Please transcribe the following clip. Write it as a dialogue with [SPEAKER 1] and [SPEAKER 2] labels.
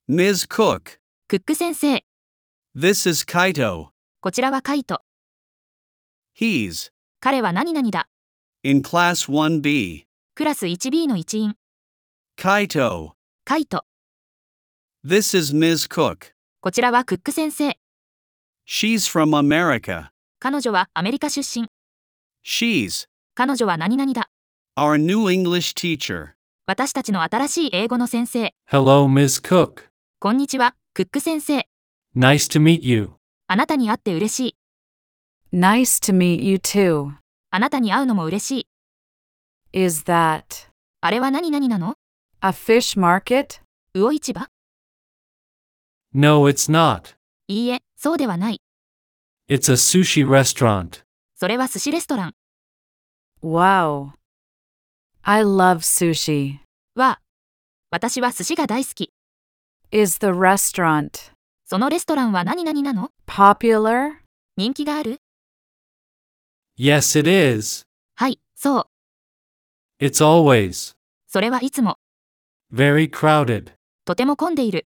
[SPEAKER 1] Ms. Cook,
[SPEAKER 2] クック先生。
[SPEAKER 1] this is Kaito.
[SPEAKER 2] こちらはカイト。
[SPEAKER 1] He's
[SPEAKER 2] 彼は何々だ。
[SPEAKER 1] in class 1B.
[SPEAKER 2] クラス 1B の一員。
[SPEAKER 1] Kaito,
[SPEAKER 2] カイト。
[SPEAKER 1] this is Ms. Cook.
[SPEAKER 2] こちらはクック先生。
[SPEAKER 1] She's from America.
[SPEAKER 2] 彼女はアメリカ出身。
[SPEAKER 1] She's
[SPEAKER 2] 彼女は何々だ。
[SPEAKER 1] our new English teacher.
[SPEAKER 2] 私たちの新しい英語の先生。
[SPEAKER 3] Hello, Ms. Cook.
[SPEAKER 2] こんにちは、クック先生。
[SPEAKER 3] Nice to meet you.
[SPEAKER 2] あなたに会って嬉しい。
[SPEAKER 4] Nice to meet you too.
[SPEAKER 2] あなたに会うのも嬉しい。
[SPEAKER 4] Is that
[SPEAKER 2] あれは何々なの？
[SPEAKER 4] a fish market?
[SPEAKER 2] 魚市場？
[SPEAKER 3] No, it's not.
[SPEAKER 2] いいえ、そうではない。
[SPEAKER 3] It's a sushi restaurant.
[SPEAKER 2] それは寿司レストラン。
[SPEAKER 4] Wow. I love sushi.
[SPEAKER 2] は、私は寿司が大好き。
[SPEAKER 4] Is the restaurant
[SPEAKER 2] そのレストランは何々なの？
[SPEAKER 4] popular?
[SPEAKER 2] 人気がある？
[SPEAKER 3] Yes, it is.
[SPEAKER 2] はい、そう。
[SPEAKER 3] It's always
[SPEAKER 2] それはいつも。
[SPEAKER 3] very crowded.
[SPEAKER 2] とても混んでいる。